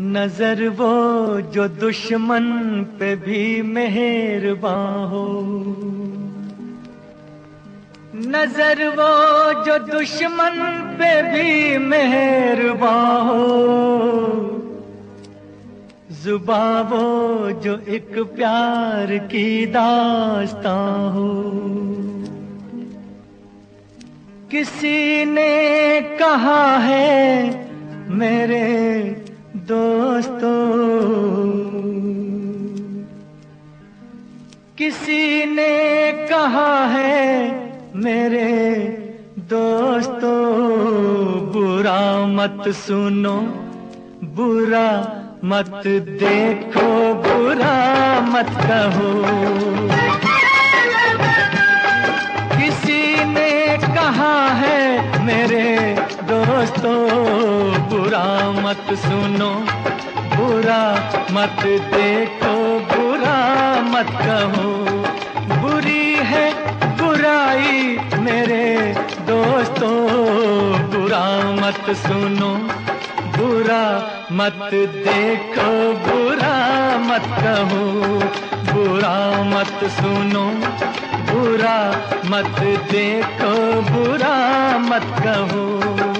नजर वो जो दुश्मन पे भी मेहरबान हो, नजर वो जो दुश्मन पे भी मेहरबान हो, जुबां वो जो एक प्यार की दास्तां हो। किसी ने कहा है मेरे दोस्तों, किसी ने कहा है मेरे दोस्तों, बुरा मत सुनो बुरा मत देखो बुरा मत कहो। किसी ने कहा है मेरे दोस्तों, बुरा मत सुनो बुरा मत देखो बुरा मत कहो। बुरी है बुराई मेरे दोस्तों, बुरा मत सुनो बुरा मत देखो बुरा मत कहो। बुरा मत सुनो बुरा मत देखो बुरा मत कहो।